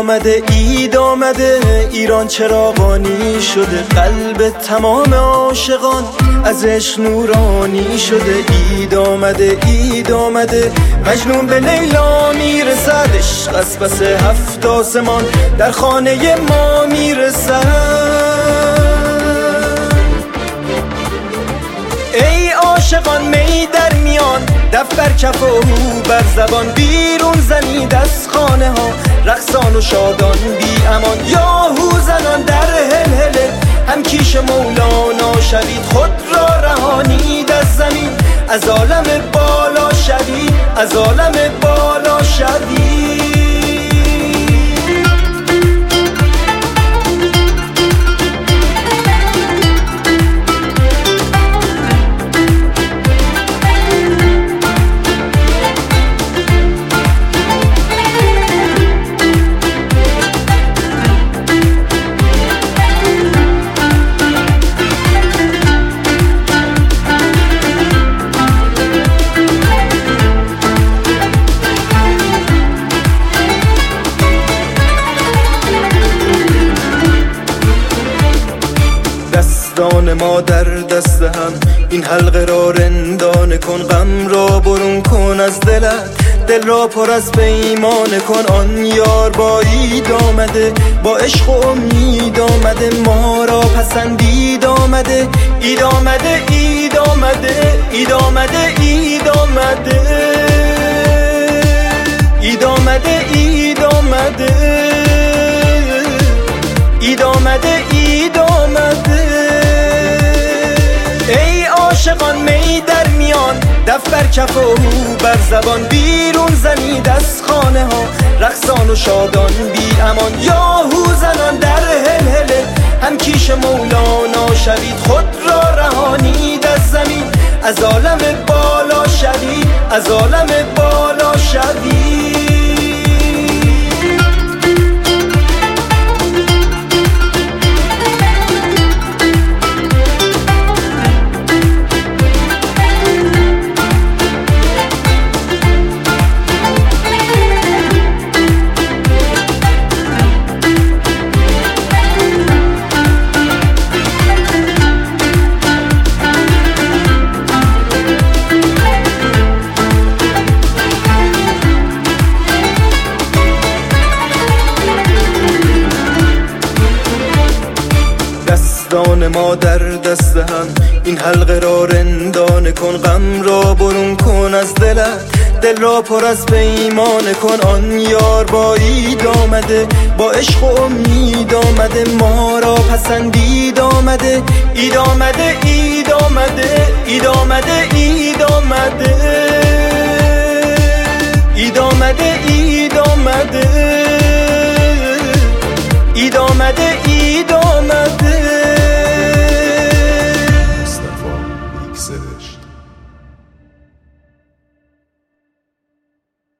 اید آمده ایران چراغانی شده، قلب تمام عاشقان از عشق نورانی شده. اید آمده مجنون به لیلا میرسد، عشق از پس 7 آسمان در خانه ما میرسد. ای عاشقان می در میان، دف بر کف و هو بر زبان، بیرون زنید از خانه ها رقصان و شادان بی امان. یاهو زنان در هلهله هم کیش مولانا شوید، خود را رهانید از زمین از عالم بالا شوید، از عالم بالا شوید. دستان ما در دست هم، این حلقه را رندانه کن، غم را برون کن از دلت، دل را پر از پیمانه کن. آن یار با اید آمده، با عشق و امید آمده، ما را پسندید آمده. اید آمده اید آمده اید آمده اید آمده اید آمده اید آمده اید آمده اید آمده. ای عاشقان می در میان، دف بر کف و هو بر زبان، بیرون زنید از خانه ها رقصان و شادان بی امان. یاهو زنان در هلهله هم کیش مولانا شوید، خود را رهانید از زمین از عالم بالا شوید، از عالم بالا شوید. دستان ما در دست هم، این حلقه را رندانه کن، غم را برون کن از دلت، دل را پر از پیمانه کن. آن یار با اید آمده، با عشق و امید آمده، ما را پسندید آمده. اید آمده اید آمده اید آمده اید آمده اید آمده اید آمده